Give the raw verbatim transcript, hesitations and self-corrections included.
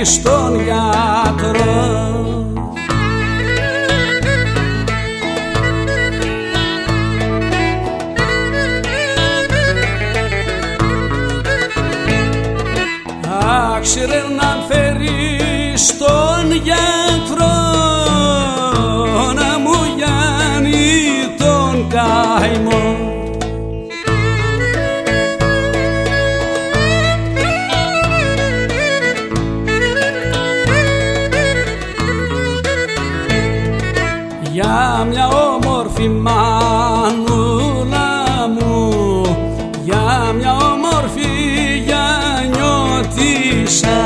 στον γιατρό. Άξιρε να φέρει στον γιατρό να μου γιάνει τον καημό. Για μια όμορφη μανούλα μου, για μια όμορφη γιανιώτισσα,